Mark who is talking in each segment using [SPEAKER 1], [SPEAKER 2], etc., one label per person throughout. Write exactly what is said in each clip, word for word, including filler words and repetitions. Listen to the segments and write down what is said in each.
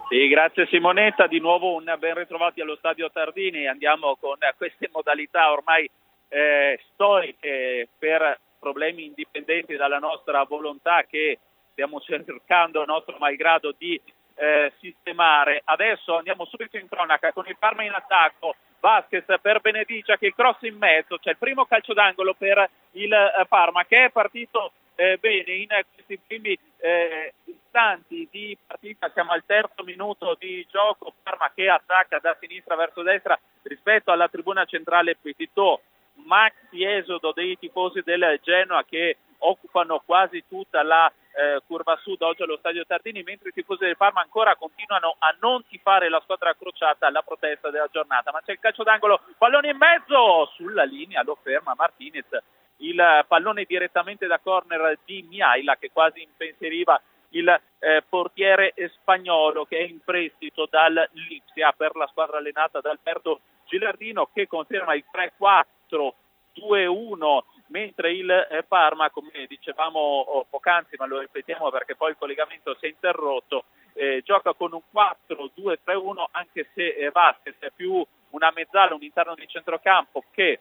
[SPEAKER 1] Sì, grazie Simonetta, di nuovo un ben ritrovati allo Stadio Tardini. Andiamo con queste modalità ormai eh, storiche per problemi indipendenti dalla nostra volontà che stiamo cercando, nostro malgrado, di eh, sistemare. Adesso andiamo subito in cronaca con il Parma in attacco. Vasquez per Benedigia, che cross in mezzo, c'è il primo calcio d'angolo per il eh, Parma, che è partito eh, bene in questi primi eh, istanti di partita. Siamo al terzo minuto di gioco, Parma che attacca da sinistra verso destra rispetto alla tribuna centrale Petitò. Maxi esodo dei tifosi del Genoa che occupano quasi tutta la eh, curva sud oggi allo Stadio Tardini, mentre i tifosi del Parma ancora continuano a non tifare la squadra crociata alla protesta della giornata. Ma c'è il calcio d'angolo, pallone in mezzo, sulla linea lo ferma Martinez, il pallone direttamente da corner di Miaila che quasi impensieriva il eh, portiere spagnolo, che è in prestito dal Lipsia per la squadra allenata da Alberto Gilardino, che conferma il tre quattro due uno, mentre il eh, Parma, come dicevamo oh, poc'anzi, ma lo ripetiamo perché poi il collegamento si è interrotto, eh, gioca con un quattro due tre uno, anche se eh, Vasquez è più una mezzala, un interno di centrocampo che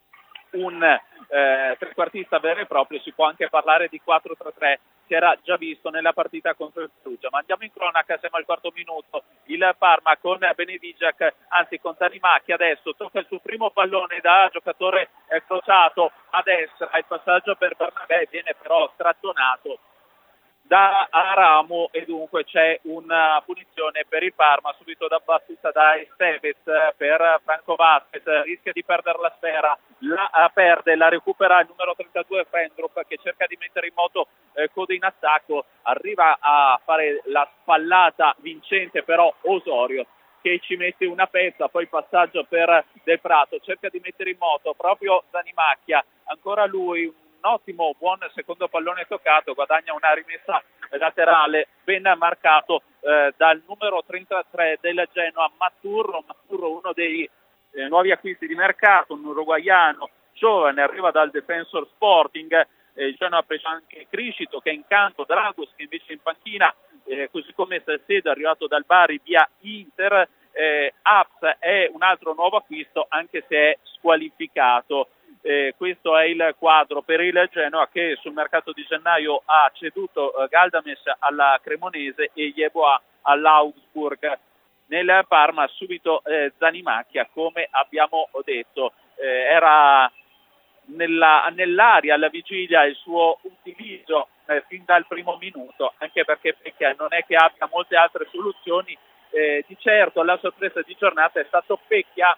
[SPEAKER 1] un eh, trequartista vero e proprio. Si può anche parlare di quattro tre tre, si era già visto nella partita contro il Perugia. Ma andiamo in cronaca, siamo al quarto minuto, il Parma con Benedigiac, anzi con Tanimacchi, adesso tocca il suo primo pallone da giocatore eh, crociato a destra, il passaggio per Bernabé viene però strattonato da Aramo e dunque c'è una punizione per il Parma, subito da battuta da Esteves per Franco Vasquez, rischia di perdere la sfera, la perde, la recupera il numero trentadue Fendrup, che cerca di mettere in moto eh, Code in attacco, arriva a fare la spallata vincente però Osorio che ci mette una pezza, poi passaggio per Del Prato, cerca di mettere in moto proprio Zanimacchia, ancora lui, un ottimo buon secondo pallone toccato, guadagna una rimessa laterale ben marcato eh, dal numero trentatré del Genoa, Maturro, Maturro uno dei eh, nuovi acquisti di mercato, un uruguaiano giovane, arriva dal Defensor Sporting, eh, il Genoa ha preso anche Criscito che è in campo, Dragos che invece è in panchina, eh, così come Salcedo arrivato dal Bari via Inter, eh, Aps è un altro nuovo acquisto anche se è squalificato. Eh, questo è il quadro per il Genoa che sul mercato di gennaio ha ceduto eh, Galdames alla Cremonese e Yeboah all'Augsburg. Nel Parma subito eh, Zanimacchia, come abbiamo detto, eh, era nella, nell'aria alla vigilia il suo utilizzo eh, fin dal primo minuto, anche perché Pecchia non è che abbia molte altre soluzioni. Eh, di certo la sorpresa di giornata è stato Pecchia,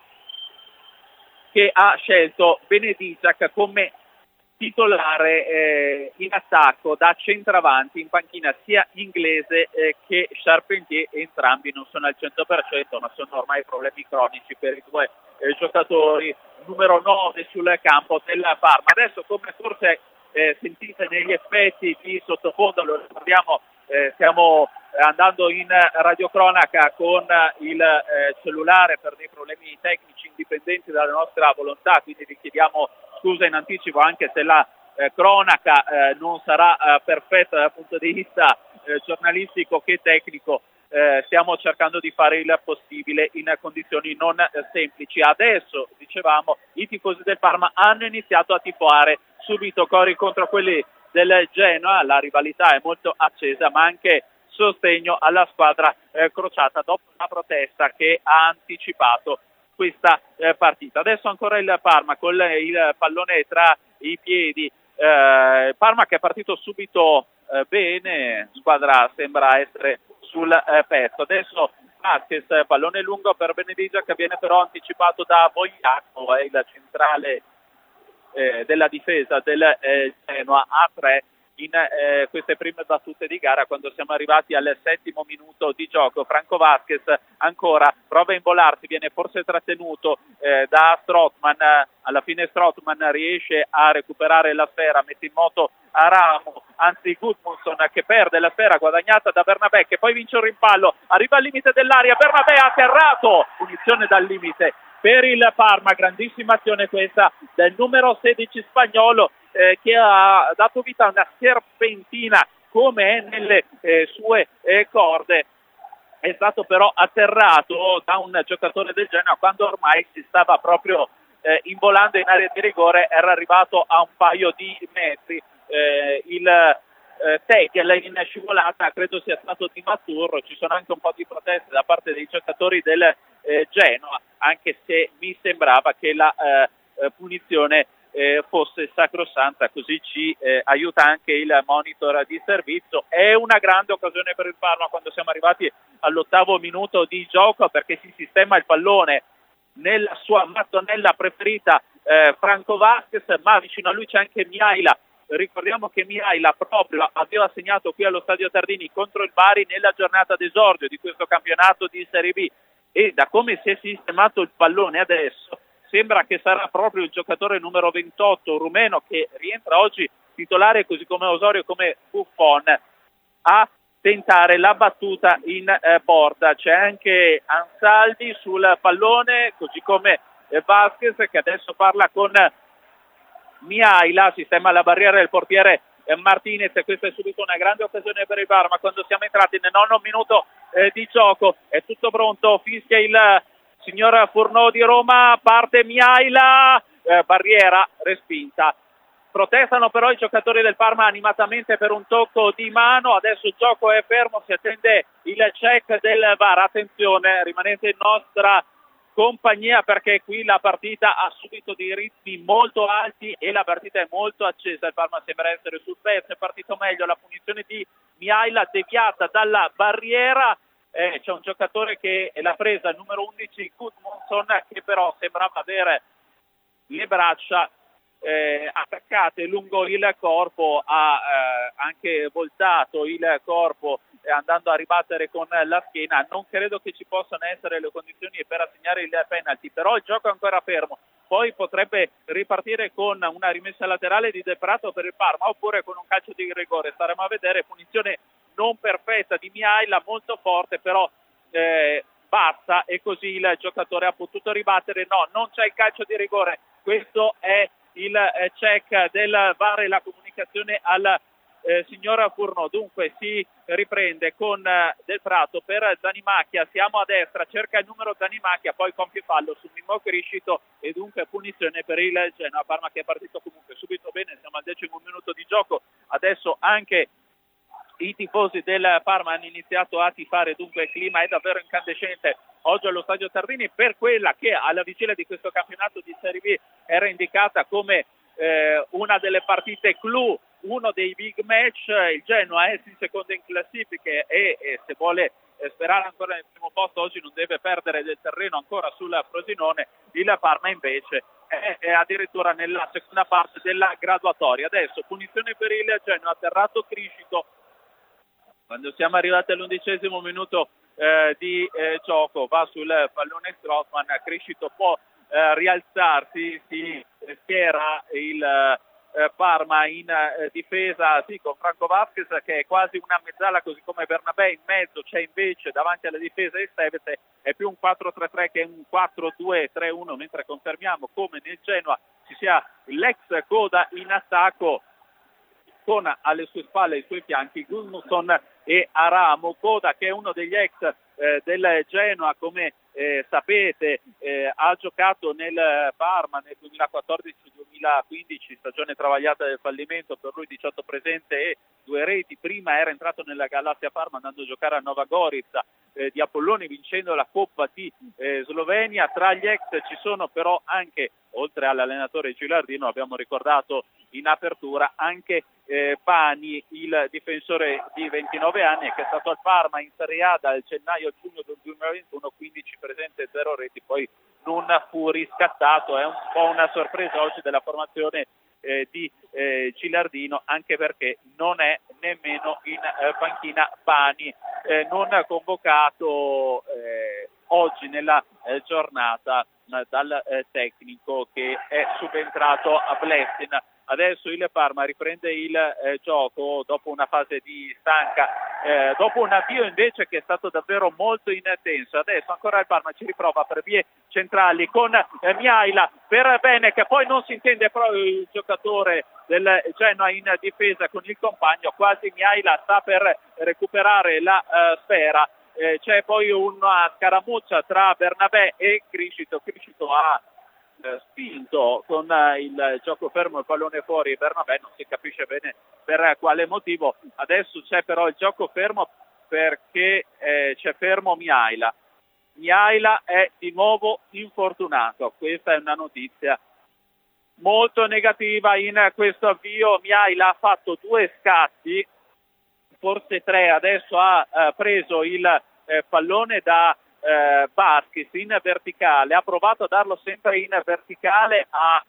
[SPEAKER 1] che ha scelto Benedigiac come titolare eh, in attacco da centravanti, in panchina sia Inglese eh, che Charpentier, entrambi non sono al cento per cento ma sono ormai problemi cronici per i due eh, giocatori, numero nove sul campo del Parma. Adesso, come forse eh, sentite negli effetti di sottofondo, lo ricordiamo, eh, stiamo andando in radiocronaca con il eh, cellulare per dei problemi tecnici indipendenti dalla nostra volontà, quindi vi chiediamo scusa in anticipo anche se la eh, cronaca eh, non sarà eh, perfetta dal punto di vista eh, giornalistico che tecnico. Eh, stiamo cercando di fare il possibile in condizioni non eh, semplici. Adesso, dicevamo, i tifosi del Parma hanno iniziato a tifare subito cori contro quelli del Genoa, la rivalità è molto accesa, ma anche sostegno alla squadra eh, crociata dopo una protesta che ha anticipato questa eh, partita. Adesso ancora il Parma con il pallone tra i piedi, eh, Parma che è partito subito eh, bene, squadra sembra essere sul eh, pezzo. Adesso Vasquez, pallone lungo per Benedigia che viene però anticipato da Bogliacco, è il centrale eh, della difesa del eh, Genoa a tre in eh, queste prime battute di gara, quando siamo arrivati al settimo minuto di gioco. Franco Vasquez ancora prova a imbolarsi, viene forse trattenuto eh, da Strootman, alla fine Strootman riesce a recuperare la sfera, mette in moto Aramo, anzi Gudmundsson che perde la sfera guadagnata da Bernabé che poi vince un rimpallo, arriva al limite dell'area, Bernabé atterrato, punizione dal limite per il Parma, grandissima azione questa del numero sedici spagnolo eh, che ha dato vita a una serpentina come è nelle eh, sue eh, corde. è stato però atterrato da un giocatore del Genoa quando ormai si stava proprio eh, involando in area di rigore, era arrivato a un paio di metri. Eh, il eh, tackle in scivolata credo sia stato di Maturro, ci sono anche un po' di proteste da parte dei giocatori del eh, Genoa, anche se mi sembrava che la eh, punizione eh, fosse sacrosanta, così ci eh, aiuta anche il monitor di servizio. È una grande occasione per il Parma quando siamo arrivati all'ottavo minuto di gioco, perché si sistema il pallone nella sua mattonella preferita eh, Franco Vasquez, ma vicino a lui c'è anche Mihaila. Ricordiamo che Mihaila proprio aveva segnato qui allo Stadio Tardini contro il Bari nella giornata d'esordio di questo campionato di Serie B, e da come si è sistemato il pallone adesso sembra che sarà proprio il giocatore numero ventotto rumeno, che rientra oggi titolare così come Osorio come Buffon, a tentare la battuta in eh, porta. C'è anche Ansaldi sul pallone, così come eh, Vasquez, che adesso parla con Mihaila, sistema la barriera del portiere eh, Martinez. Questa è subito una grande occasione per il Parma quando siamo entrati nel nono minuto eh, di gioco. È tutto pronto, fischia il signor Furno di Roma, parte Mihaila, eh, barriera respinta. Protestano però i giocatori del Parma animatamente per un tocco di mano. Adesso il gioco è fermo, si attende il check del V A R. Attenzione, rimanete in nostra compagnia, perché qui la partita ha subito dei ritmi molto alti e la partita è molto accesa. Il Parma sembra essere sul pezzo, è partito meglio. La punizione di Mihaila deviata dalla barriera. Eh, c'è un giocatore che l'ha presa, il numero undici Gudmundsson, che però sembrava avere le braccia Eh, attaccate lungo il corpo, ha eh, anche voltato il corpo eh, andando a ribattere con la schiena. Non credo che ci possano essere le condizioni per assegnare il penalty, però il gioco è ancora fermo. Poi potrebbe ripartire con una rimessa laterale di De Prato per il Parma, oppure con un calcio di rigore, staremo a vedere. Punizione non perfetta di Mihaila, molto forte, però eh, basta, e così il giocatore ha potuto ribattere. No, non c'è il calcio di rigore, questo è il eh, check del V A R e la comunicazione al eh, signor Furno. Dunque si riprende con eh, Del Prato per Zanimacchia, siamo a destra, cerca il numero Zanimacchia, poi compie fallo su Mimmo Criscito e dunque punizione per il Genoa. Parma che è partito comunque subito bene, siamo al decimo minuto di gioco, adesso anche i tifosi del Parma hanno iniziato a tifare, dunque il clima è davvero incandescente oggi allo Stadio Tardini per quella che alla vigilia di questo campionato di Serie B era indicata come eh, una delle partite clou, uno dei big match. Il Genoa è in seconda in classifiche e, e se vuole eh, sperare ancora nel primo posto oggi non deve perdere del terreno ancora sul Frosinone. Il Parma invece è, è addirittura nella seconda parte della graduatoria. Adesso punizione per il Genoa, atterrato Criscito. Quando siamo arrivati all'undicesimo minuto eh, di eh, gioco va sul pallone Strootman, Criscito può eh, rialzarsi, si schiera il eh, Parma in eh, difesa sì, con Franco Vasquez che è quasi una mezzala, così come Bernabé. In mezzo c'è invece davanti alla difesa Estevez, è più un quattro tre tre che un quattro due tre uno, mentre confermiamo come nel Genoa ci sia l'ex coda in attacco con alle sue spalle e ai suoi fianchi Gudmundsson e Aramo. Coda che è uno degli ex eh, del Genoa, come eh, sapete eh, ha giocato nel Parma nel duemilaquattordici duemilaquindici, stagione travagliata del fallimento, per lui diciotto presenze e due reti. Prima era entrato nella Galassia Parma andando a giocare a Nova Gorica eh, di Apolloni, vincendo la Coppa di eh, Slovenia. Tra gli ex ci sono però anche, oltre all'allenatore Gilardino, abbiamo ricordato in apertura, anche eh, Pani, il difensore di ventinove anni che è stato al Parma in Serie A dal gennaio al giugno del duemilaventuno, quindici presenze e zero reti, poi non fu riscattato. È un po' una sorpresa oggi della formazione eh, di eh, Gilardino, anche perché non è nemmeno in eh, panchina Pani, eh, non convocato eh, oggi nella eh, giornata eh, dal eh, tecnico che è subentrato a Blestin. Adesso il Parma riprende il eh, gioco dopo una fase di stanca, eh, dopo un avvio invece che è stato davvero molto intenso. Adesso ancora il Parma ci riprova per vie centrali con eh, Mihaila per Bene, che poi non si intende proprio il giocatore del Genoa in difesa con il compagno. Quasi Mihaila sta per recuperare la eh, sfera eh, c'è poi una scaramuccia tra Bernabé e Criscito. Criscito ha eh, spinto con eh, il gioco fermo il pallone fuori, Bernabé non si capisce bene per quale motivo. Adesso c'è però il gioco fermo perché eh, c'è fermo Mihaila. Mihaila è di nuovo infortunato, questa è una notizia molto negativa in questo avvio. Mihaila ha fatto due scatti, forse tre, adesso ha eh, preso il eh, pallone da eh, Vasquez in verticale, ha provato a darlo sempre in verticale a,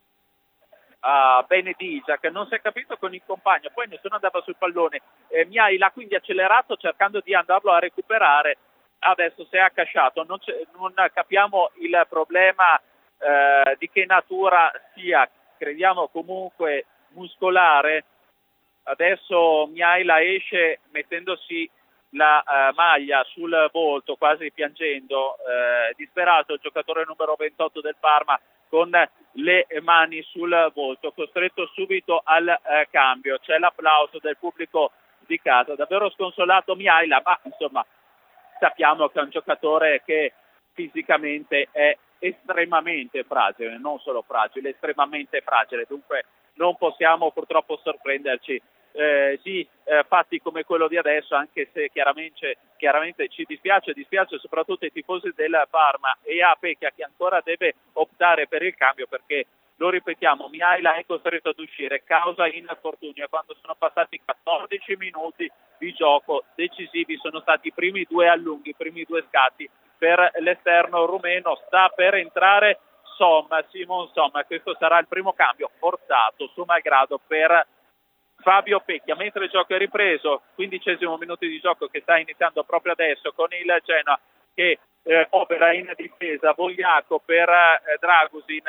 [SPEAKER 1] a Benedija, che non si è capito con il compagno, poi nessuno andava sul pallone. eh, Mihaila quindi accelerato cercando di andarlo a recuperare, adesso si è accasciato, non, non capiamo il problema eh, di che natura sia, crediamo comunque muscolare. Adesso Mihaila esce mettendosi la uh, maglia sul volto, quasi piangendo, eh, disperato il giocatore numero ventotto del Parma con le mani sul volto, costretto subito al eh, cambio. C'è l'applauso del pubblico di casa, davvero sconsolato Mihaila, ma insomma sappiamo che è un giocatore che fisicamente è estremamente fragile, non solo fragile, estremamente fragile, dunque non possiamo purtroppo sorprenderci eh, di eh, fatti come quello di adesso, anche se chiaramente, chiaramente ci dispiace, dispiace soprattutto ai tifosi del Parma e a Pecchia, che ancora deve optare per il cambio, perché lo ripetiamo, Mihaila è costretto ad uscire causa infortunio, quando sono passati quattordici minuti di gioco decisivi, sono stati i primi due allunghi, i primi due scatti per l'esterno rumeno. Sta per entrare Somma, Simon Somma, questo sarà il primo cambio forzato su malgrado per Fabio Pecchia, mentre il gioco è ripreso, quindicesimo minuto di gioco che sta iniziando proprio adesso con il Genoa che eh, opera in difesa, Bogliaco per eh, Dragusin,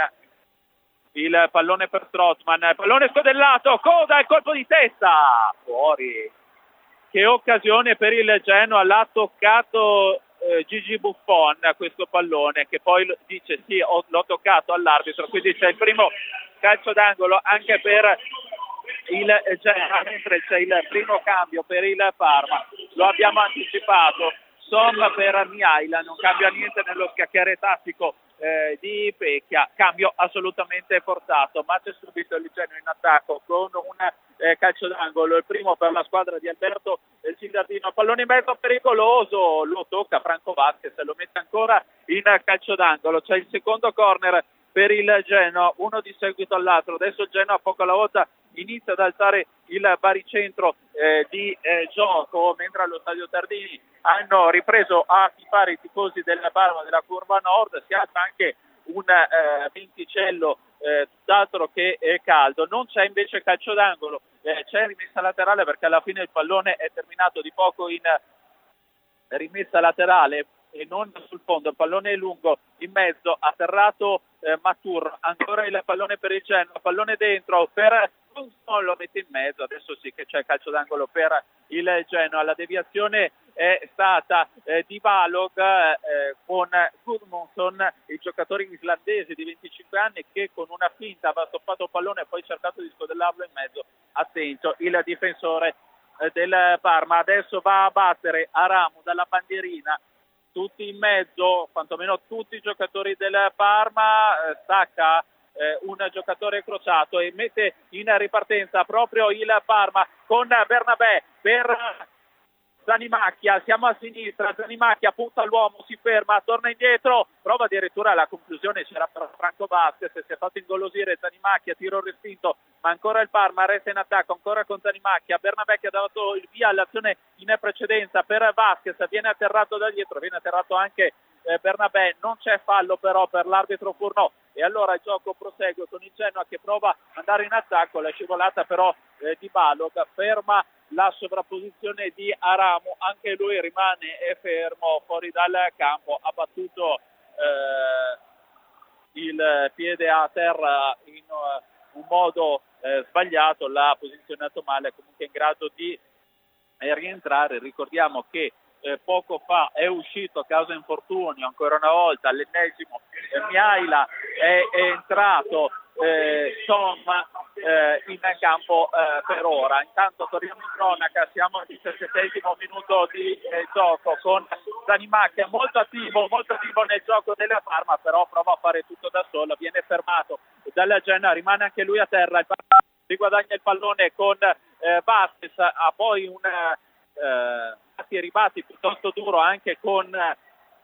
[SPEAKER 1] il pallone per Strootman, pallone scodellato, coda e colpo di testa, fuori. Che occasione per il Genoa, l'ha toccato eh, Gigi Buffon questo pallone, che poi dice sì, ho, l'ho toccato all'arbitro, quindi c'è il primo calcio d'angolo anche per il Genoa, mentre c'è il primo cambio per il Parma, lo abbiamo anticipato, Somma per Mihaila, non cambia niente nello scacchiere tattico eh, di Pecchia, cambio assolutamente forzato, ma c'è subito il Genoa in attacco con un eh, calcio d'angolo, il primo per la squadra di Alberto eh, Cittadino, pallone in mezzo pericoloso, lo tocca Franco Vasquez, lo mette ancora in calcio d'angolo, c'è il secondo corner per il Genoa, uno di seguito all'altro, adesso il Genoa poco alla volta inizia ad alzare il baricentro eh, di eh, gioco, mentre allo stadio Tardini hanno ripreso a tifare i tifosi della Parma della curva nord, si alza anche un eh, venticello eh, tutt'altro che è caldo, non c'è invece calcio d'angolo, eh, c'è rimessa laterale perché alla fine il pallone è terminato di poco in rimessa laterale e non sul fondo, il pallone è lungo, in mezzo, atterrato eh, Matur, ancora il pallone per il Genoa, pallone dentro per non lo mette in mezzo, adesso sì che c'è calcio d'angolo per il Genoa, la deviazione è stata eh, di Balog eh, con Gudmundsson, il giocatore islandese di venticinque anni che con una finta aveva stoppato il pallone e poi cercato di scodellarlo in mezzo, attento il difensore eh, del Parma, adesso va a battere Aramu dalla bandierina, tutti in mezzo, quantomeno tutti i giocatori del Parma, eh, stacca eh, un giocatore crociato e mette in ripartenza proprio il Parma con Bernabé per Zanimacchia, siamo a sinistra, Zanimacchia punta all'uomo, si ferma, torna indietro, prova addirittura alla conclusione, c'era Franco Vasquez, si è fatto ingolosire Zanimacchia, tiro respinto, ma ancora il Parma resta in attacco, ancora con Zanimacchia, Bernabé che ha dato il via all'azione in precedenza per Vasquez, viene atterrato da dietro, viene atterrato anche eh, Bernabé, non c'è fallo però per l'arbitro Furnò e allora il gioco prosegue con il Genoa che prova ad andare in attacco, la scivolata però eh, di Balog ferma la sovrapposizione di Aramu, anche lui rimane fermo fuori dal campo, ha battuto eh, il piede a terra in uh, un modo eh, sbagliato, l'ha posizionato male, comunque in grado di eh, rientrare. Ricordiamo che eh, poco fa è uscito a causa infortunio, ancora una volta, all'ennesimo, eh, Mihaila è, è entrato eh, Somma eh, in campo eh, per ora. Intanto torniamo in cronaca, siamo al diciassettesimo minuto di eh, gioco con Zanimacchia molto attivo, molto attivo nel gioco della Parma, però prova a fare tutto da solo, viene fermato dalla Genoa, rimane anche lui a terra, il Parma riguadagna il pallone con eh, Vasquez, ha poi un eh, ribatti piuttosto duro anche con eh,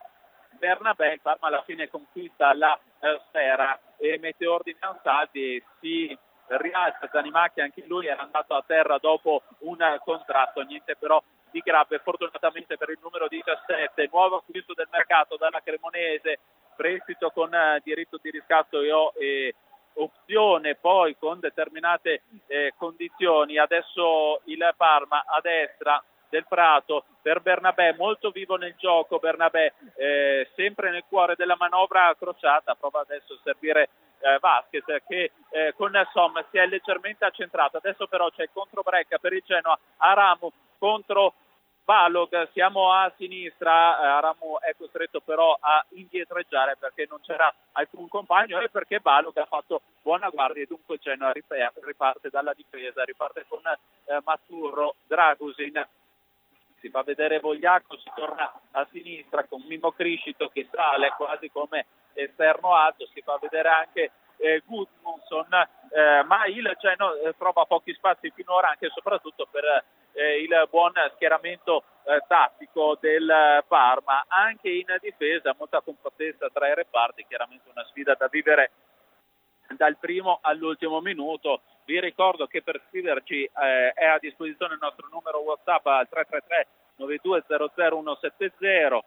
[SPEAKER 1] Bernabé. Il Parma alla fine conquista la eh, sfera e mette ordine a Ansaldi, si rialza Zanimacchia, anche lui era andato a terra dopo un contratto, niente però di grave fortunatamente per il numero diciassette, nuovo acquisto del mercato dalla Cremonese, prestito con eh, diritto di riscatto e, e opzione poi con determinate eh, condizioni. Adesso il Parma a destra del Prato per Bernabé, molto vivo nel gioco Bernabé, eh, sempre nel cuore della manovra crociata, prova adesso a servire eh, Vasquez che eh, con Somma si è leggermente accentrato. Adesso però c'è il controbreak per il Genoa, Aramu contro Balog, siamo a sinistra, eh, Aramu è costretto però a indietreggiare perché non c'era alcun compagno e perché Balog ha fatto buona guardia e dunque Genoa riparte dalla difesa, riparte con eh, Maturro, Dragusin, si fa vedere Vogliacco, si torna a sinistra con Mimmo Criscito che sale quasi come esterno alto, si fa vedere anche eh, Gudmundsson, eh, ma il Genoa eh, trova pochi spazi finora anche e soprattutto per eh, il buon schieramento eh, tattico del Parma, anche in difesa molta compattezza tra i reparti, chiaramente una sfida da vivere dal primo all'ultimo minuto. Vi ricordo che per scriverci eh, è a disposizione il nostro numero WhatsApp al tre tre tre nove due zero zero uno sette zero,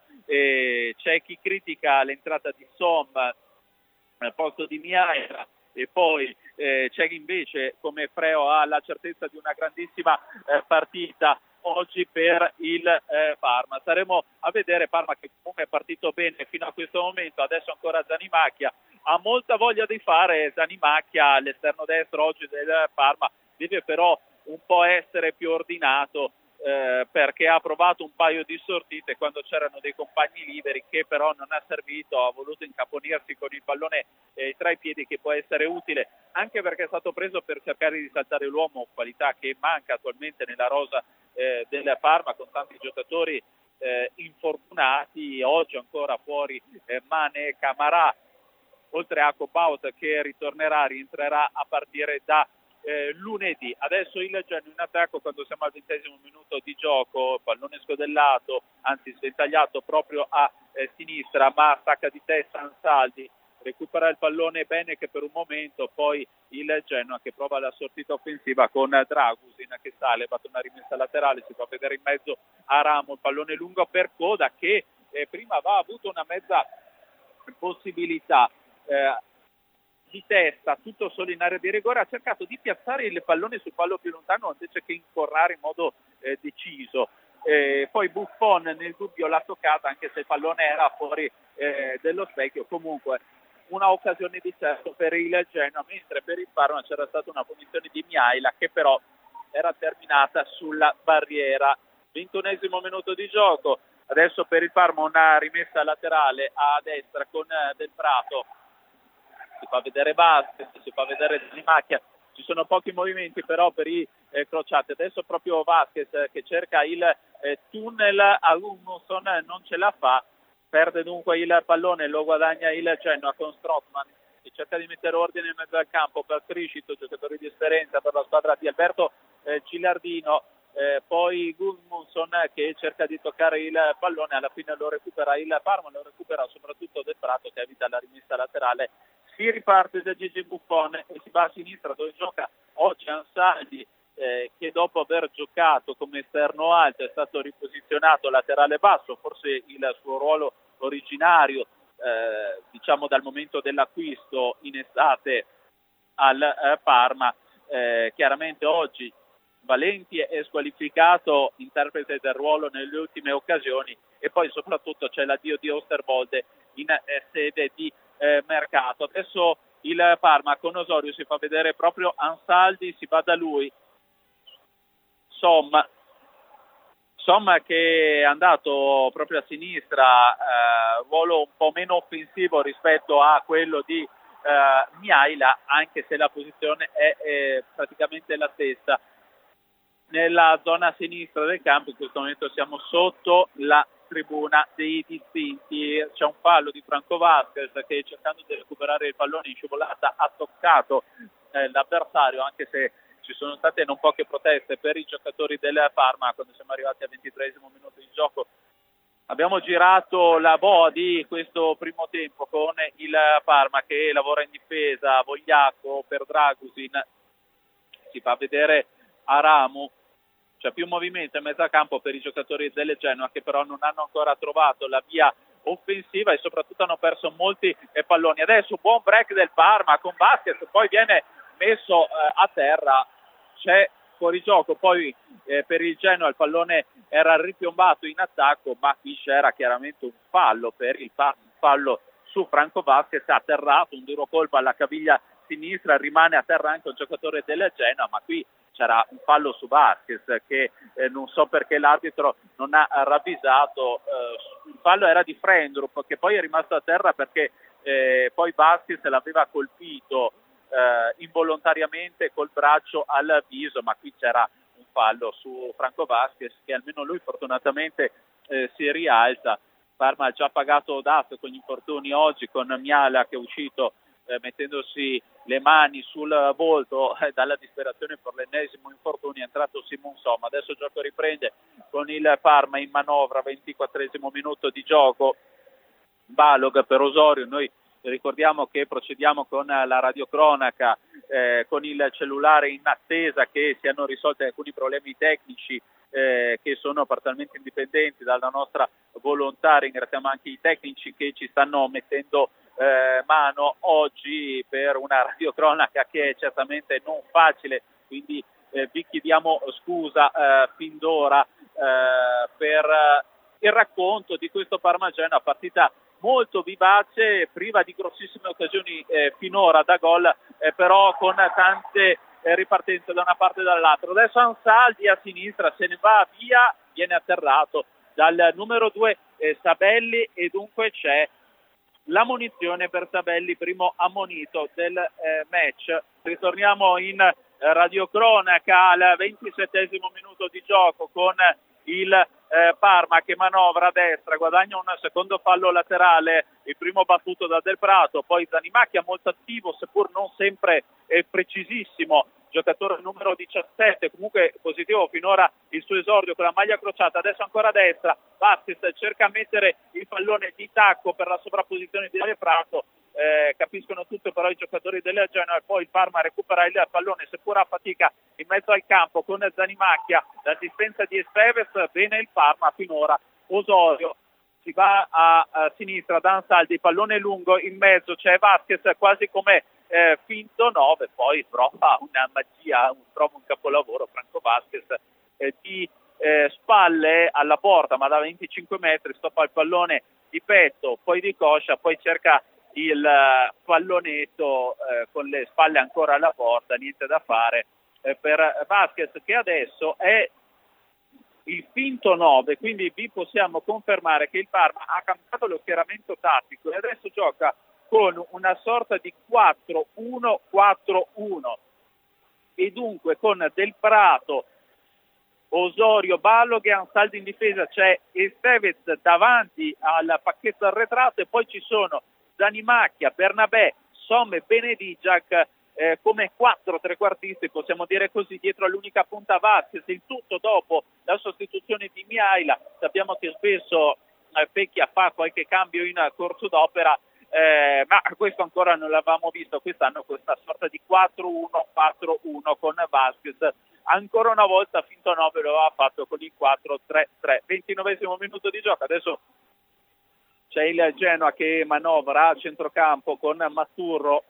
[SPEAKER 1] e c'è chi critica l'entrata di Somma al posto di Miaira e poi eh, c'è chi invece come Freo ha la certezza di una grandissima eh, partita oggi per il eh, Parma. Staremo a vedere Parma che comunque è partito bene fino a questo momento, adesso ancora Zanimacchia, ha molta voglia di fare Zanimacchia all'esterno destro oggi del Parma, deve però un po' essere più ordinato eh, perché ha provato un paio di sortite quando c'erano dei compagni liberi che però non ha servito, ha voluto incaponirsi con il pallone eh, tra i piedi che può essere utile anche perché è stato preso per cercare di saltare l'uomo, qualità che manca attualmente nella rosa eh, del Parma con tanti giocatori eh, infortunati, oggi ancora fuori eh, Mane e Camarà, oltre a Cobaut che ritornerà, rientrerà a partire da eh, lunedì. Adesso il Genoa in attacco quando siamo al ventesimo minuto di gioco, pallone scodellato, anzi sventagliato proprio a eh, sinistra, ma stacca di testa Ansaldi, recupera il pallone bene che per un momento, poi il Genoa che prova la sortita offensiva con Dragusin che sale, batte una rimessa laterale, si fa vedere in mezzo a Ramo, il pallone lungo per Coda che eh, prima aveva avuto una mezza possibilità eh, di testa, tutto solo in area di rigore, ha cercato di piazzare il pallone sul fallo più lontano invece che incorrare in modo eh, deciso. Eh, poi Buffon nel dubbio l'ha toccata anche se il pallone era fuori eh, dello specchio. Comunque una occasione di certo per il Genoa, mentre per il Parma c'era stata una punizione di Miaila che però era terminata sulla barriera. ventunesimo minuto di gioco, adesso per il Parma una rimessa laterale a destra con eh, Del Prato, si fa vedere Vasquez, si fa vedere Zanimacchia, ci sono pochi movimenti però per i eh, crociati, adesso proprio Vasquez eh, che cerca il eh, tunnel a Gudmundsson, non ce la fa, perde dunque il pallone, lo guadagna il Genoa con Strootman che cerca di mettere ordine in mezzo al campo per Criscito, giocatore di esperienza per la squadra di Alberto eh, Gilardino, eh, poi Gudmundsson che cerca di toccare il pallone, alla fine lo recupera il Parma, lo recupera soprattutto Del Prato che evita la rimessa laterale. Si riparte da Gigi Buffon e si va a sinistra dove gioca oggi Ansaldi eh, che dopo aver giocato come esterno alto è stato riposizionato laterale basso, forse il suo ruolo originario eh, diciamo dal momento dell'acquisto in estate al eh, Parma. Eh, chiaramente oggi Valenti è squalificato, interprete del ruolo nelle ultime occasioni, e poi soprattutto c'è l'addio di Osterwolde in eh, sede di eh, mercato. Adesso il Parma con Osorio si fa vedere proprio Ansaldi, si va da lui, Somma Somma che è andato proprio a sinistra, eh, ruolo un po' meno offensivo rispetto a quello di eh, Miaila, anche se la posizione è eh, praticamente la stessa. Nella zona sinistra del campo in questo momento siamo sotto la tribuna dei distinti, c'è un fallo di Franco Vasquez che, cercando di recuperare il pallone in scivolata, ha toccato eh, l'avversario, anche se ci sono state non poche proteste per i giocatori del Parma. Quando siamo arrivati al ventitreesimo minuto di gioco abbiamo girato la boa di questo primo tempo con il Parma che lavora in difesa. Vogliacco per Dragusin, si fa vedere Aramu, c'è più movimento in mezzo a campo per i giocatori del Genoa, che però non hanno ancora trovato la via offensiva e soprattutto hanno perso molti palloni. Adesso buon break del Parma con Vasquez, poi viene messo eh, a terra, c'è fuori gioco, poi eh, per il Genoa il pallone era ripiombato in attacco, ma qui c'era chiaramente un fallo per il Parma, un fallo su Franco Vasquez, ha atterrato, un duro colpo alla caviglia sinistra, rimane a terra anche un giocatore del Genoa, ma qui c'era un fallo su Vasquez che eh, non so perché l'arbitro non ha ravvisato. Eh, il fallo era di Frendrup, che poi è rimasto a terra perché eh, poi Vasquez l'aveva colpito eh, involontariamente col braccio al viso, ma qui c'era un fallo su Franco Vasquez che almeno lui fortunatamente eh, si rialza. Parma ha già pagato dato con gli infortuni oggi, con Miala che è uscito eh, mettendosi le mani sul volto eh, dalla disperazione per l'ennesimo infortunio, è entrato Simon Somma. Adesso il gioco riprende con il Parma in manovra, ventiquattresimo minuto di gioco. Balog per Osorio, noi ricordiamo che procediamo con la radiocronaca eh, con il cellulare in attesa che siano risolti alcuni problemi tecnici eh, che sono parzialmente indipendenti dalla nostra volontà. Ringraziamo anche i tecnici che ci stanno mettendo eh, mano oggi per una radiocronaca che è certamente non facile, quindi eh, vi chiediamo scusa eh, fin d'ora eh, per il racconto di questo Parma-Genoa, partita molto vivace, priva di grossissime occasioni eh, finora da gol, eh, però con tante eh, ripartenze da una parte e dall'altra. Adesso Ansaldi a sinistra, se ne va via, viene atterrato dal numero due eh, Sabelli, e dunque c'è la munizione per Sabelli, primo ammonito del eh, match. Ritorniamo in eh, radiocronaca al ventisettesimo minuto di gioco con il eh, Parma che manovra a destra, guadagna un secondo fallo laterale, il primo battuto da Del Prato, poi Zanimacchia molto attivo seppur non sempre eh, precisissimo, giocatore numero diciassette, comunque positivo finora il suo esordio con la maglia crociata. Adesso ancora a destra, Vasquez cerca di mettere il pallone di tacco per la sovrapposizione di Del Prato, eh, capiscono tutto però i giocatori della Genoa, e poi il Parma recupera il pallone seppur a fatica in mezzo al campo con Zanimacchia, l'assistenza di Esteves. Bene il Parma finora. Osorio si va a, a sinistra da Ansaldi, pallone lungo in mezzo, c'è Vasquez quasi come eh, finto nove, poi prova una magia, un, trova un capolavoro Franco Vasquez eh, di eh, spalle alla porta, ma da venticinque metri stoppa il pallone di petto, poi di coscia, poi cerca il uh, pallonetto eh, con le spalle ancora alla porta, niente da fare eh, per Vasquez, che adesso è il finto nove, quindi vi possiamo confermare che il Parma ha cambiato lo schieramento tattico e adesso gioca con una sorta di quattro uno quattro uno, e dunque con Del Prato, Osorio, Ballo che Ansaldi in difesa, c'è Esteves davanti al pacchetto arretrato e poi ci sono Zanimacchia, Bernabé, Somme e Benedigiac eh, come quattro trequartisti, possiamo dire così, dietro all'unica punta Vasquez, il tutto dopo la sostituzione di Miaila. Sappiamo che spesso eh, Pecchia fa qualche cambio in corso d'opera, eh, ma questo ancora non l'avevamo visto quest'anno, questa sorta di quattro uno quattro uno con Vasquez. Ancora una volta finto nove lo aveva fatto con il quattro tre tre. ventinovesimo minuto di gioco, adesso c'è il Genoa che manovra a centrocampo con Maturro,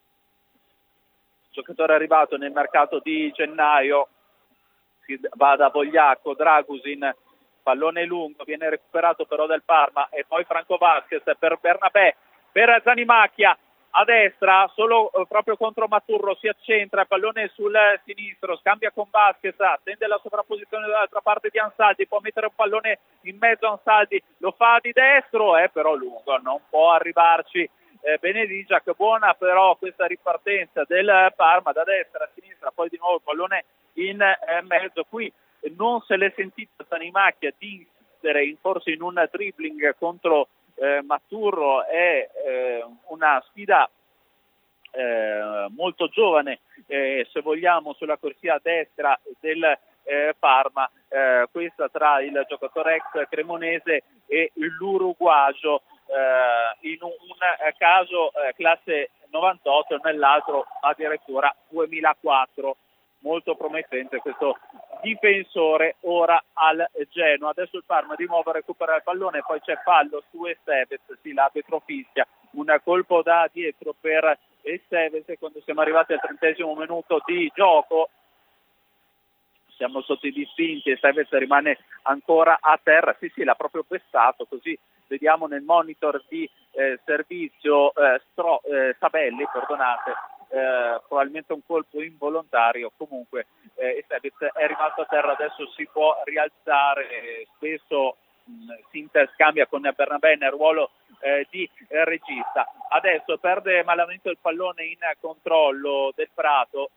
[SPEAKER 1] giocatore arrivato nel mercato di gennaio, si va da Vogliacco, Dragusin, pallone lungo, viene recuperato però dal Parma, e poi Franco Vasquez per Bernabé, per Zanimacchia, a destra, solo eh, proprio contro Maturro, si accentra, pallone sul sinistro, scambia con Vasquez, attende la sovrapposizione dall'altra parte di Ansaldi, può mettere un pallone in mezzo a Ansaldi, lo fa di destro, è però lungo, non può arrivarci eh, Benedigiac. Buona però questa ripartenza del Parma da destra a sinistra, poi di nuovo il pallone in eh, mezzo. Qui non se l'è sentita Zanimacchia di insistere in, forse in un dribbling contro eh, Maturro. È eh, una sfida eh, molto giovane, eh, se vogliamo, sulla corsia a destra del eh, Parma, eh, questa tra il giocatore ex cremonese e l'uruguagio, eh, in un, un caso eh, classe novantotto e nell'altro addirittura duemilaquattro. Molto promettente questo difensore ora al Genoa. Adesso il Parma di nuovo recupera il pallone, poi c'è fallo su Esteves, sì, l'arbitro fischia un colpo da dietro per Esteves quando siamo arrivati al trentesimo minuto di gioco. Siamo sotto i distinti, Esteves rimane ancora a terra, sì sì l'ha proprio pestato, così vediamo nel monitor di eh, servizio eh, Stro, eh, Sabelli, perdonate, Eh, probabilmente un colpo involontario. Comunque eh, Esteves è rimasto a terra, adesso si può rialzare, eh, spesso mh, si interscambia con Bernabé nel ruolo eh, di eh, regista. Adesso perde malamente il pallone in controllo del Prato,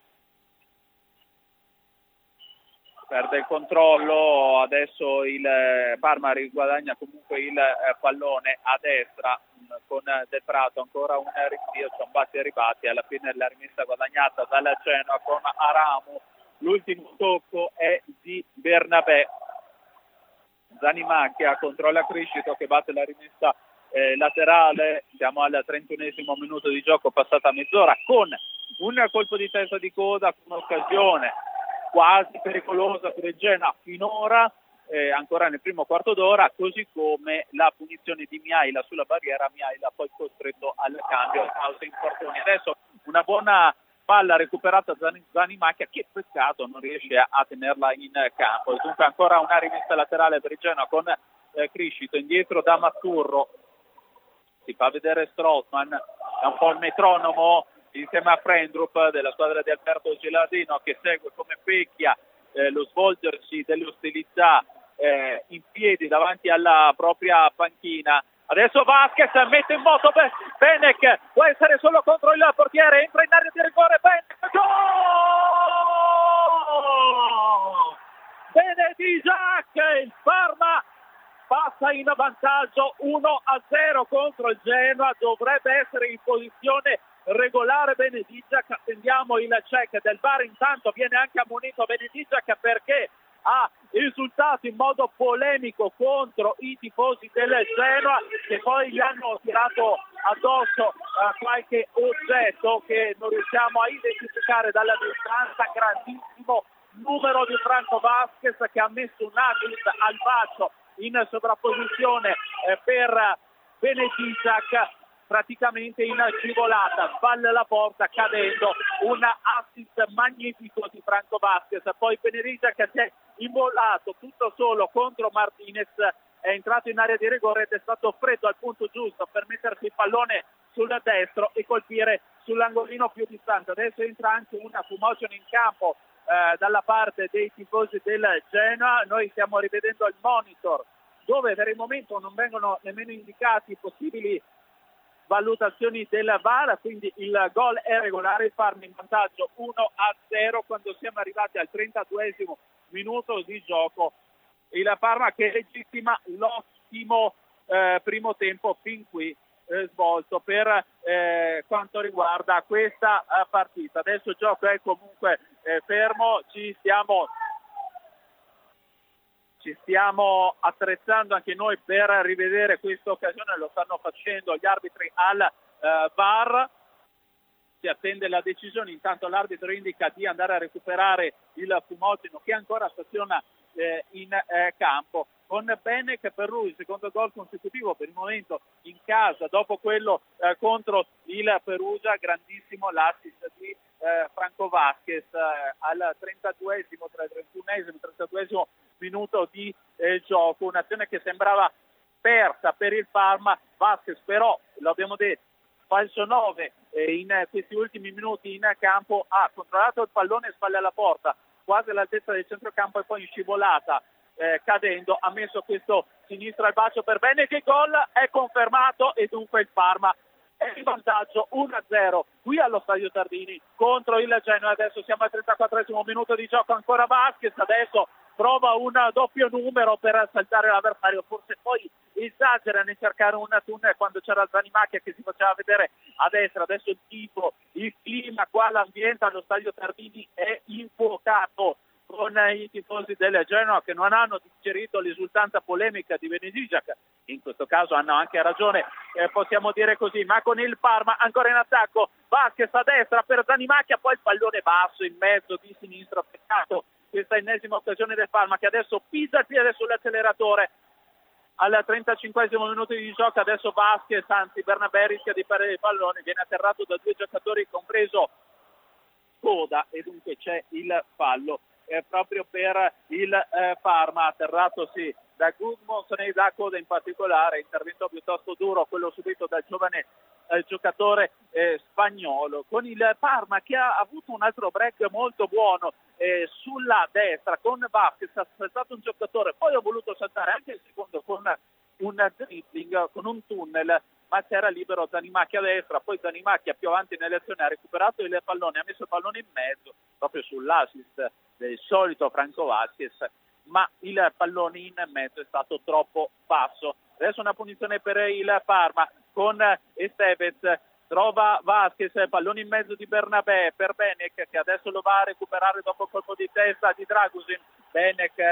[SPEAKER 1] perde il controllo, adesso il eh, Parma riguadagna comunque il eh, pallone a destra mh, con eh, Del Prato, ancora un rinvio, Ciambatti e Ribati, alla fine la rimessa guadagnata dalla Genoa con Aramu. L'ultimo tocco è di Bernabé. Zanimacchia controlla Criscito che batte la rimessa eh, laterale. Siamo al trentunesimo minuto di gioco, passata mezz'ora, con un colpo di testa di coda, con un'occasione quasi pericolosa per il Genoa finora, eh, ancora nel primo quarto d'ora, così come la punizione di Miaila sulla barriera. Miaila poi costretto al cambio a causa infortuni. Adesso una buona palla recuperata da Zanimacchia, che peccato non riesce a, a tenerla in campo. Dunque ancora una rimessa laterale per il Genoa con eh, Criscito indietro da Maturro, si fa vedere Strootman, è un po' il metronomo insieme a Frendrup della squadra di Alberto Geladino, che segue come pecchia eh, lo svolgersi delle ostilità eh, in piedi davanti alla propria panchina. Adesso Vasquez mette in moto Be- Benec, può essere solo contro il portiere, entra in area di rigore Benec, gol! Benedigiac, il Parma passa in vantaggio uno a zero contro il Genoa, dovrebbe essere in posizione regolare Benedigiac. Attendiamo il check del V A R, intanto viene anche ammonito Benedigiac perché ha esultato in modo polemico contro i tifosi del Genoa, che poi gli hanno tirato addosso uh, qualche oggetto che non riusciamo a identificare dalla distanza. Grandissimo numero di Franco Vasquez che ha messo un assist al bacio in sovrapposizione eh, per Benedigiac, praticamente in scivolata, sbaglia la porta cadendo, un assist magnifico di Franco Vasquez. Poi Benedigiac che si è immollato tutto solo contro Martinez, è entrato in area di rigore ed è stato freddo al punto giusto per mettersi il pallone sul destro e colpire sull'angolino più distante. Adesso entra anche una fumogena in campo eh, dalla parte dei tifosi del Genoa. Noi stiamo rivedendo il monitor dove per il momento non vengono nemmeno indicati possibili valutazioni del V A R, quindi il gol è regolare, il Parma in vantaggio uno a zero quando siamo arrivati al trentaduesimo minuto di gioco. Il Parma che legittima l'ottimo eh, primo tempo fin qui eh, svolto per eh, quanto riguarda questa eh, partita. Adesso il gioco è comunque eh, fermo, ci stiamo Ci stiamo attrezzando anche noi per rivedere questa occasione, lo stanno facendo gli arbitri al eh, V A R, si attende la decisione. Intanto l'arbitro indica di andare a recuperare il fumogeno che ancora staziona eh, in eh, campo, con Benec per lui il secondo gol consecutivo per il momento in casa dopo quello eh, contro il Perugia. Grandissimo l'assist di eh, Franco Vasquez eh, al trentaduesimo, tra il trentunesimo e trentaduesimo minuto di eh, gioco, un'azione che sembrava persa per il Parma. Vasquez però, lo abbiamo detto, falso nove eh, in eh, questi ultimi minuti in campo, ha controllato il pallone, spalle alla porta, quasi all'altezza del centrocampo e poi in scivolata eh, cadendo ha messo questo sinistro al bacio per Bene, che gol è confermato e dunque il Parma è in vantaggio uno a zero qui allo Stadio Tardini contro il Genoa. Adesso siamo al trentaquattresimo minuto di gioco, ancora Vázquez, adesso prova un doppio numero per saltare l'avversario, forse poi esagera nel cercare un tunnel quando c'era Zanimacchia che si faceva vedere a destra. Adesso il tifo, il clima qua, l'ambiente allo Stadio Tardini è infuocato con i tifosi del Genoa che non hanno digerito l'esultanza polemica di Benedijak. In questo caso hanno anche ragione, eh, possiamo dire così, ma con il Parma ancora in attacco, Vázquez a destra per Zanimacchia, poi il pallone basso in mezzo di sinistra, peccato questa ennesima occasione del Parma che adesso pisa il piede sull'acceleratore al trentacinquesimo minuto di gioco. Adesso Vázquez, anzi Bernabé rischia di perdere il pallone, viene atterrato da due giocatori compreso Coda e dunque c'è il fallo eh, proprio per il eh, Parma, atterrato sì da Gudmundsson e da Coda in particolare, intervento piuttosto duro quello subito dal giovane eh, giocatore eh, spagnolo, con il Parma che ha avuto un altro break molto buono eh, sulla destra con Vázquez, ha saltato un giocatore, poi ha voluto saltare anche il secondo con un dribbling, con un tunnel, ma c'era libero Zanimacchia a destra, poi Zanimacchia più avanti nell'azione ha recuperato il pallone, ha messo il pallone in mezzo proprio sull'assist del solito Franco Vázquez, ma il pallone in mezzo è stato troppo basso. Adesso una punizione per il Parma con Estevez, trova Vázquez, pallone in mezzo di Bernabé per Benek che adesso lo va a recuperare dopo il colpo di testa di Dragusin. Benek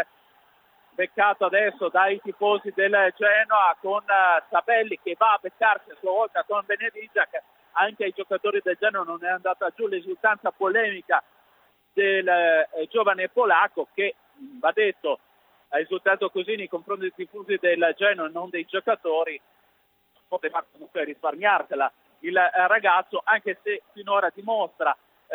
[SPEAKER 1] beccato adesso dai tifosi del Genoa con Sabelli che va a beccarsi a sua volta con Benedijak. Anche ai giocatori del Genoa non è andata giù l'esultanza polemica del eh, giovane polacco che, va detto, ha esultato così nei confronti dei tifosi del Genoa, non dei giocatori. Poteva comunque risparmiarsela il eh, ragazzo, anche se finora dimostra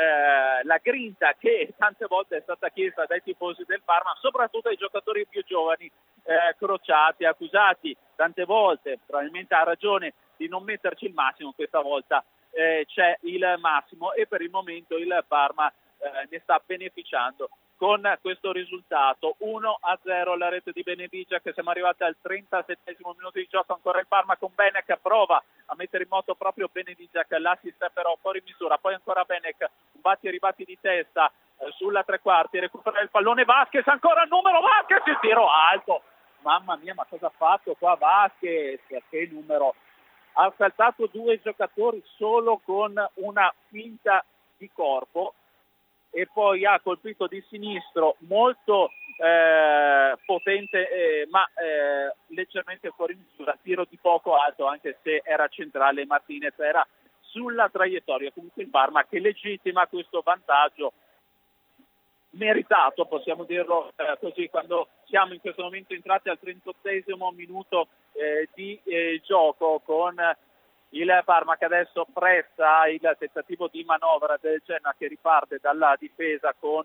[SPEAKER 1] eh, la grinta che tante volte è stata chiesta dai tifosi del Parma, soprattutto ai giocatori più giovani, eh, crociati, accusati tante volte, probabilmente ha ragione, di non metterci il massimo. Questa volta eh, c'è il massimo e per il momento il Parma eh, ne sta beneficiando con questo risultato uno a zero la rete di Benedijak. Siamo arrivati al trentasettesimo minuto di gioco, ancora il Parma con Benek, prova a mettere in moto proprio Benedijak, l'assist però fuori misura, poi ancora Benek, un batti e ribatti di testa eh, sulla tre quarti, recupera il pallone Vázquez, ancora il numero Vázquez, il tiro alto, mamma mia ma cosa ha fatto qua Vázquez, che numero, ha saltato due giocatori solo con una finta di corpo e poi ha colpito di sinistro molto eh, potente eh, ma eh, leggermente fuori misura, tiro di poco alto anche se era centrale, Martinez era sulla traiettoria. Comunque il Parma che legittima questo vantaggio meritato, possiamo dirlo eh, così, quando siamo in questo momento entrati al trentottesimo minuto eh, di eh, gioco, con il Parma che adesso pressa il tentativo di manovra del Genoa che riparte dalla difesa con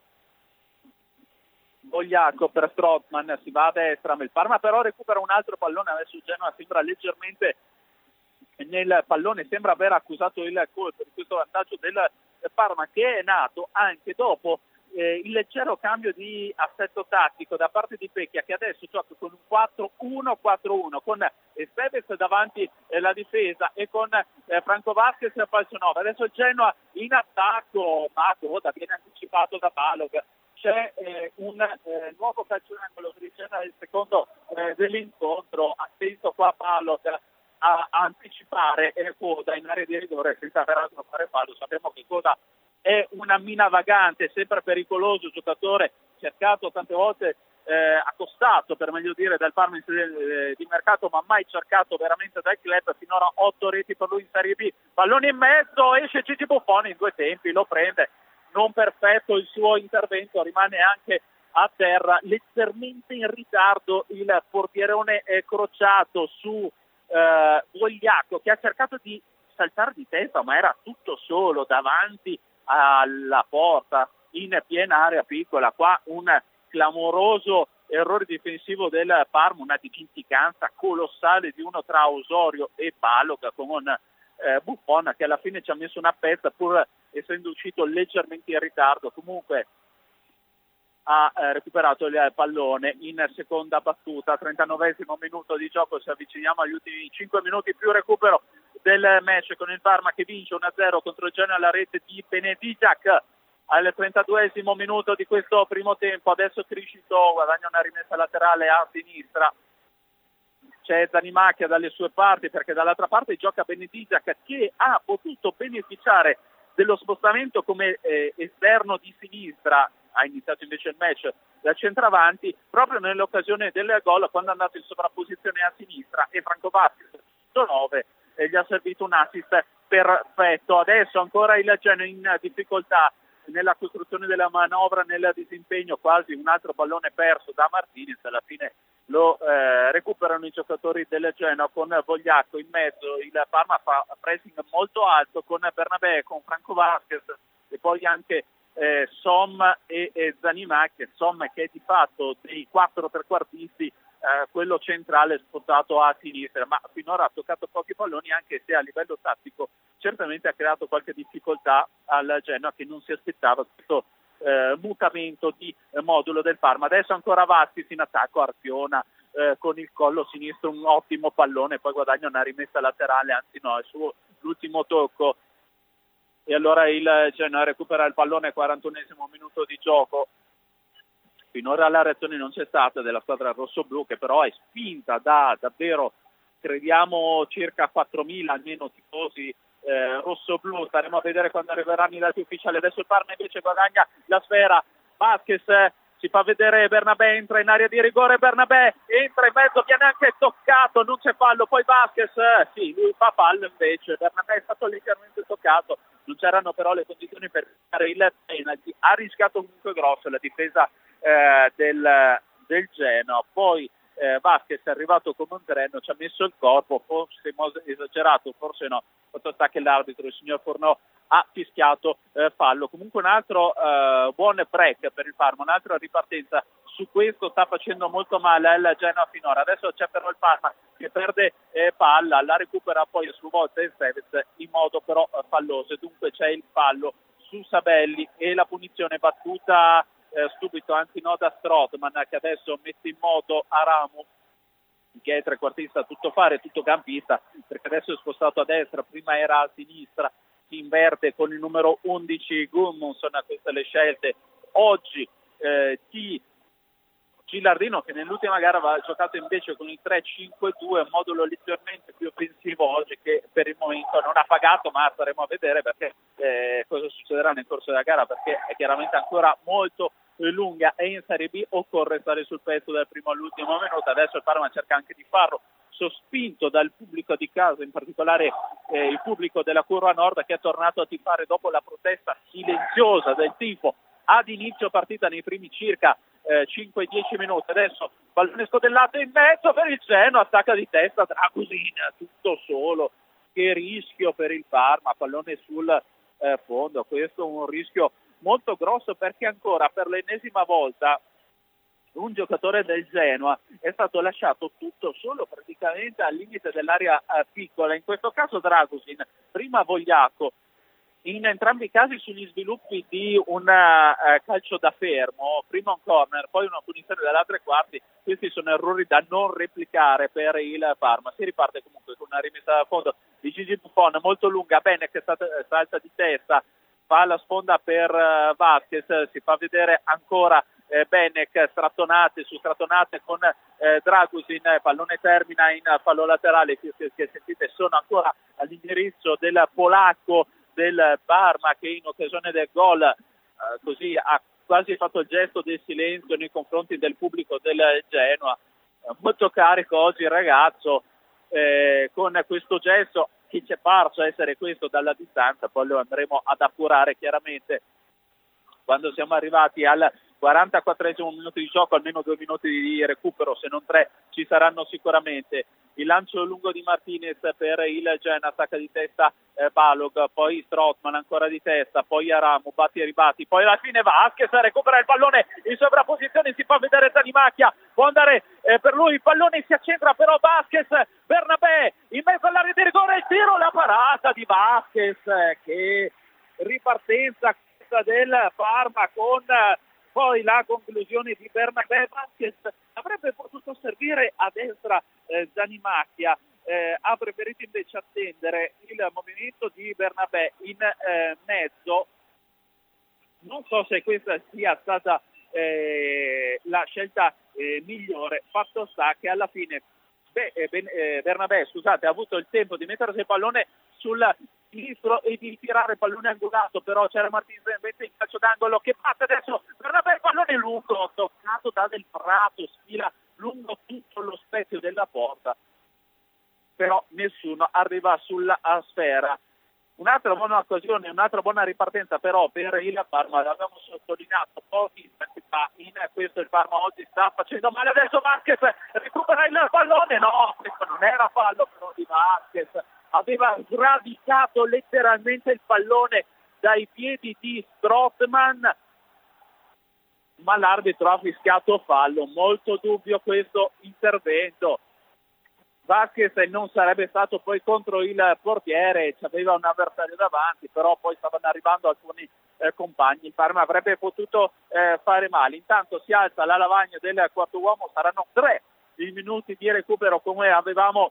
[SPEAKER 1] Bogliacco per Strootman, si va a destra, ma il Parma però recupera un altro pallone. Adesso il Genoa sembra leggermente nel pallone, sembra aver accusato il colpo di questo vantaggio del Parma, che è nato anche dopo eh, il leggero cambio di assetto tattico da parte di Pecchia, che adesso gioca con un quattro uno quattro uno con Estevez davanti eh, la difesa e con eh, Franco Vázquez a falso nove. Adesso il Genoa in attacco, ma Coda viene anticipato da Balog. C'è eh, un eh, nuovo calcio d'angolo per il Genoa, il secondo eh, dell'incontro. Attento qua Balog a, a anticipare eh, Coda in area di rigore senza peraltro fare fallo. Sappiamo che Coda è una mina vagante, sempre pericoloso, giocatore cercato tante volte, eh, accostato per meglio dire dal Parma eh, di mercato, ma mai cercato veramente dal club. Finora otto reti per lui in Serie B, pallone in mezzo, esce Gigi Buffon in due tempi, lo prende, non perfetto il suo intervento, rimane anche a terra, leggermente in ritardo il portierone è crociato su eh, Bogliacco, che ha cercato di saltare di testa ma era tutto solo davanti alla porta in piena area piccola. Qua un clamoroso errore difensivo del Parma, una dimenticanza colossale di uno tra Osorio e Balog con eh, Buffon, che alla fine ci ha messo una pezza pur essendo uscito leggermente in ritardo. Comunque ha eh, recuperato il pallone in seconda battuta, trentanovesimo minuto di gioco, ci avviciniamo agli ultimi cinque minuti più recupero del match, con il Parma che vince uno a zero contro il Genoa alla rete di Benedijak al trentaduesimo minuto di questo primo tempo. Adesso Criscito guadagna una rimessa laterale a sinistra, c'è Zanimacchia dalle sue parti, perché dall'altra parte gioca Benedijak, che ha potuto beneficiare dello spostamento come eh, esterno di sinistra, ha iniziato invece il match da centravanti, proprio nell'occasione del gol, quando è andato in sovrapposizione a sinistra, e Franco Vasquez, nove, eh, gli ha servito un assist perfetto. Adesso ancora il Genoa in difficoltà nella costruzione della manovra, nel disimpegno, quasi un altro pallone perso da Martinez, alla fine lo eh, recuperano i giocatori del Genoa con Vogliacco in mezzo. Il Parma fa pressing molto alto con Bernabé, con Franco Vasquez e poi anche eh, Som e, e Zanimacchia. Som che è di fatto dei quattro trequartisti eh, quello centrale spostato a sinistra, ma finora ha toccato pochi palloni, anche se a livello tattico certamente ha creato qualche difficoltà al Genoa, che non si aspettava questo eh, mutamento di eh, modulo del Parma. Adesso ancora Vasquez in attacco, Arpiona eh, con il collo sinistro, un ottimo pallone, poi guadagna una rimessa laterale, anzi no, è suo l'ultimo tocco, e allora il Genoa recupera il pallone, quarantunesimo minuto di gioco. Finora la reazione non c'è stata della squadra rossoblu, che però è spinta da davvero, crediamo, circa quattromila almeno tifosi eh, rossoblu. Staremo a vedere quando arriveranno i dati ufficiali. Adesso il Parma invece guadagna la sfera, Vasquez eh, si fa vedere, Bernabé entra in area di rigore, Bernabé entra in mezzo, viene anche toccato, non c'è fallo, poi Vasquez eh, sì, lui fa fallo invece, Bernabé è stato leggermente toccato, non c'erano però le condizioni per fare il penalty. Ha rischiato comunque grosso la difesa eh, del, del Genoa. Poi eh, Vasquez è arrivato come un treno, ci ha messo il corpo, forse esagerato, forse no, fatto sta che l'arbitro, il signor Fornò, ha fischiato eh, fallo. Comunque un altro eh, buon break per il Parma, un'altra ripartenza. Su questo sta facendo molto male il Genoa finora. Adesso c'è però il Parma che perde eh, palla, la recupera poi a sua volta il Sevez in modo però eh, falloso, e dunque c'è il fallo su Sabelli e la punizione battuta eh, subito, anzi no, da Strootman, che adesso mette in moto Aramu, che è trequartista tutto fare, tutto campista, perché adesso è spostato a destra, prima era a sinistra, si inverte con il numero undici Gudmundsson. A queste le scelte oggi eh, di Gilardino, che nell'ultima gara aveva giocato invece con il tre cinque due, un modulo leggermente più offensivo oggi, che per il momento non ha pagato, ma staremo a vedere perché eh, cosa succederà nel corso della gara, perché è chiaramente ancora molto lunga e in Serie B occorre stare sul pezzo dal primo all'ultimo minuto. Adesso il Parma cerca anche di farlo, sospinto dal pubblico di casa, in particolare eh, il pubblico della Curva Nord, che è tornato a tifare dopo la protesta silenziosa del tifo ad inizio partita nei primi circa eh, cinque dieci minuti. Adesso pallone scodellato in mezzo per il Genoa, attacca di testa Dragusin, tutto solo. Che rischio per il Parma, pallone sul eh, fondo. Questo è un rischio molto grosso, perché ancora per l'ennesima volta un giocatore del Genoa è stato lasciato tutto solo praticamente al limite dell'area eh, piccola, in questo caso Dragusin, prima Vogliacco, in entrambi i casi sugli sviluppi di un uh, calcio da fermo, prima un corner, poi una punizione dalla tre quarti. Questi sono errori da non replicare per il Parma. Si riparte comunque con una rimessa a fondo di Gigi Buffon molto lunga, bene, che salta di testa, fa la sponda per uh, Vasquez, si fa vedere ancora eh, Benek, strattonate su strattonate con eh, Dragusin, pallone termina in fallo laterale, che, che, che sentite sono ancora all'indirizzo del polacco del Parma, che in occasione del gol eh, così ha quasi fatto il gesto del silenzio nei confronti del pubblico del Genoa. Eh, molto carico oggi il ragazzo, eh, con questo gesto che ci è parso essere questo dalla distanza, poi lo andremo ad appurare chiaramente quando siamo arrivati al quarantaquattresimo minuto di gioco. Almeno due minuti di recupero, se non tre ci saranno sicuramente. Il lancio lungo di Martinez per il Genoa, attacca di testa eh, Balog, poi Strootman ancora di testa, poi Aramu, batti e ribatti, poi alla fine Vasquez recupera il pallone in sovrapposizione, si fa vedere Zanimacchia, può andare eh, per lui, il pallone si accentra però Vasquez, Bernabé in mezzo all'area di rigore, il tiro, la parata di Vasquez, eh, che ripartenza del Parma con eh, poi la conclusione di Bernabé. Vasquez avrebbe potuto servire a destra eh, Zanimacchia, eh, ha preferito invece attendere il movimento di Bernabé in eh, mezzo. Non so se questa sia stata eh, la scelta eh, migliore, fatto sta che alla fine beh, eh, ben, eh, Bernabé scusate, ha avuto il tempo di mettersi il pallone sul sinistro e di tirare il pallone angolato, però c'era Martinez invece in calcio d'angolo che parte adesso Bernabé, il pallone lungo toccato da Del Prato, sfila lungo tutto lo specchio della porta, però nessuno arriva sulla sfera. Un'altra buona occasione, un'altra buona ripartenza però per il Parma, l'abbiamo sottolineato pochi istanti fa, in questo il Parma oggi sta facendo male, adesso Vasquez recupera il pallone, no, questo non era fallo però di Vasquez, aveva sradicato letteralmente il pallone dai piedi di Strootman, ma l'arbitro ha fischiato fallo, molto dubbio questo intervento. Vasquez non sarebbe stato poi contro il portiere, aveva un avversario davanti, però poi stavano arrivando alcuni eh, compagni, il Parma avrebbe potuto eh, fare male. Intanto si alza la lavagna del quarto uomo, saranno tre i minuti di recupero come avevamo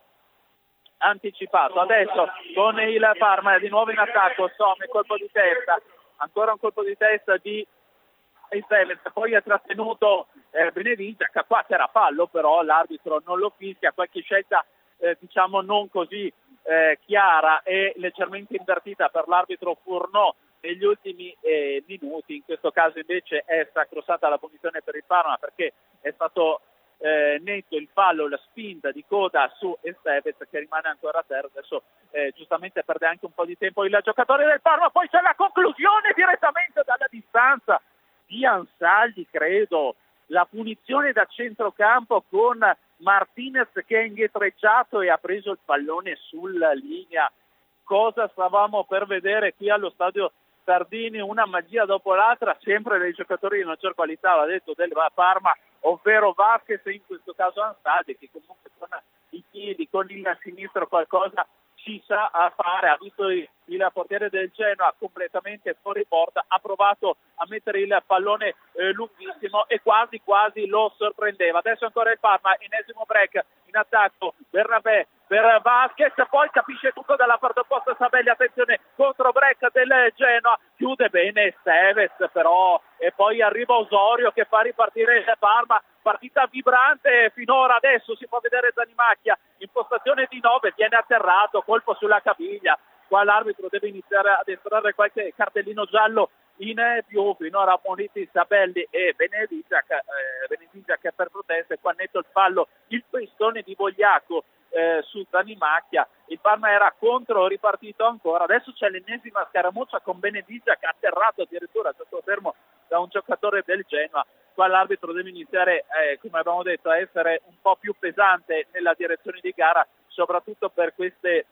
[SPEAKER 1] anticipato. Adesso con il Parma di nuovo in attacco, Some, colpo di testa, ancora un colpo di testa di Estevez, poi ha trattenuto eh, Benedicta, qua c'era fallo però l'arbitro non lo fischia, qualche scelta eh, diciamo non così eh, chiara e leggermente invertita per l'arbitro Furnò negli ultimi eh, minuti, in questo caso invece è sacrosata la punizione per il Parma perché è stato eh, netto il fallo, la spinta di coda su Estevez che rimane ancora a terra, adesso eh, giustamente perde anche un po' di tempo il giocatore del Parma, poi c'è la conclusione direttamente dalla distanza di Ansaldi, credo, la punizione da centrocampo con Martinez che è indietreggiato e ha preso il pallone sulla linea. Cosa stavamo per vedere qui allo stadio Tardini? Una magia dopo l'altra, sempre dei giocatori di maggior qualità, l'ha detto del Parma, ovvero Vasquez e in questo caso Ansaldi, che comunque con i piedi, con il sinistro qualcosa ci sa a fare, ha visto il, il portiere del Genoa completamente fuori porta, ha provato a mettere il pallone eh, lunghissimo e quasi quasi lo sorprendeva. Adesso ancora il Parma, ennesimo break in attacco, Bernabé per Vasquez, poi capisce tutto dalla parte opposta Sabelli, attenzione, contro break del Genoa, chiude bene Estevez però, e poi arriva Osorio che fa ripartire il Parma, partita vibrante finora, adesso si può vedere Zanimacchia, impostazione di nove, viene atterrato, colpo sulla caviglia, qua l'arbitro deve iniziare ad estrarre qualche cartellino giallo in più, finora ammoniti Sabelli e Benedicta, eh, Benedicta che per proteste, qua netto il fallo, il pestone di Vogliacco eh, su Zanimacchia, il Parma era contro, ripartito ancora, adesso c'è l'ennesima scaramuccia con Benedicta che ha atterrato addirittura sotto fermo da un giocatore del Genoa. Qua l'arbitro deve iniziare, eh, come abbiamo detto, a essere un po' più pesante nella direzione di gara, soprattutto per queste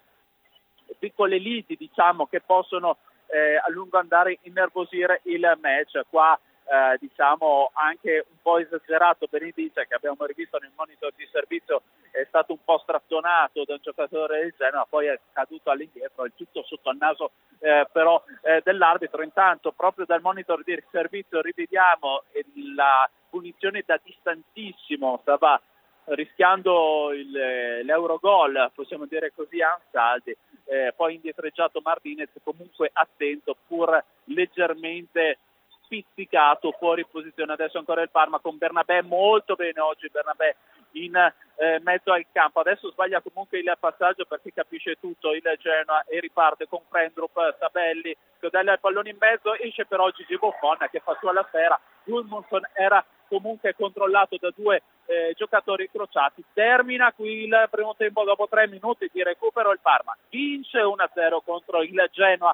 [SPEAKER 1] piccole liti, diciamo, che possono eh, a lungo andare innervosire il match. Qua eh, diciamo anche un po' esagerato Benedicta, che abbiamo rivisto nel monitor di servizio, è stato un po' strattonato da un giocatore del Genoa, poi è caduto all'indietro, il tutto sotto al naso eh, però eh, dell'arbitro. Intanto proprio dal monitor di servizio rivediamo la punizione da distantissimo, stava rischiando il, l'Eurogol, possiamo dire così, Ansaldi, eh, poi indietreggiato Martinez, comunque attento, pur leggermente spizzicato fuori posizione. Adesso ancora il Parma con Bernabé, molto bene oggi Bernabé in eh, mezzo al campo, adesso sbaglia comunque il passaggio perché capisce tutto il Genoa e riparte con Frendrup, Sabelli, Godella il pallone in mezzo, esce però Gigi Buffon che fa su alla sfera, Gudmundsson era comunque controllato da due eh, giocatori incrociati. Termina qui il primo tempo dopo tre minuti di recupero, il Parma vince uno a zero contro il Genoa